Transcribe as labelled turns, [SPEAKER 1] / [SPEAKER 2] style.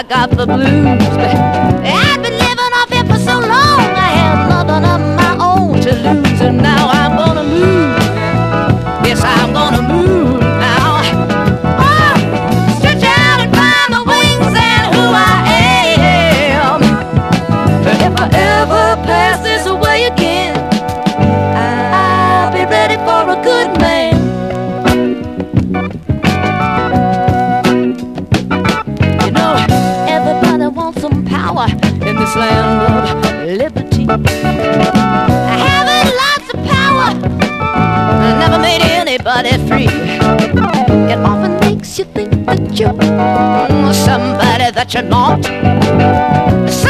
[SPEAKER 1] got the blues. I've been living off it for so long, I have nothing of my own to lose. And now I'm gonna move. Yes, I'm gonna move now. Oh, stretch out and find my wings and who I am. If I ever pass this way again, I'll be ready for a good man. You know, everybody wants some power in this land of liberty. Having lots of power never made anybody free. It often makes you think that you're somebody that you're not.